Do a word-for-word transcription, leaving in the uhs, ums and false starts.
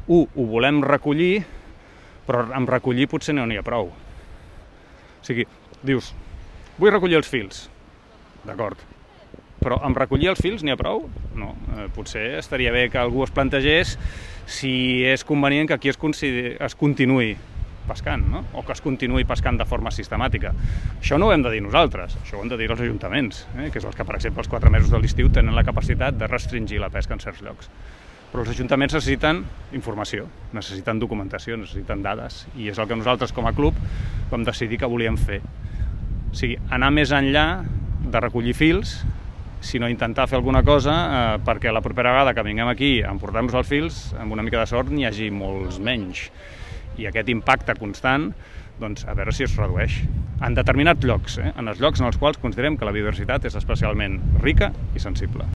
u, ho volem recollir, però amb recollir potser no n'hi ha prou. O sigui, dius, vull recollir els fils, d'acord, però amb recollir els fils n'hi ha prou? No, eh, potser estaria bé que algú es plantegés si és convenient que aquí es, es continuï pescant, no? O que es continuï pescant de forma sistemàtica. Això no ho hem de dir nosaltres, això ho hem de dir els ajuntaments, eh? Que és els que, per exemple, els quatre mesos de l'estiu tenen la capacitat de restringir la pesca en certs llocs. Però els ajuntaments necessiten informació, necessiten documentació, necessiten dades, i és el que nosaltres com a club vam decidir que volíem fer. O sigui, anar més enllà de recollir fils, sinó intentar fer alguna cosa eh, perquè la propera vegada que vinguem aquí a emportar-nos els fils, amb una mica de sort, n'hi hagi molts menys. I aquest impacte constant, doncs, a veure si es redueix. En determinats llocs, eh? En els llocs en els quals considerem que la biodiversitat és especialment rica i sensible.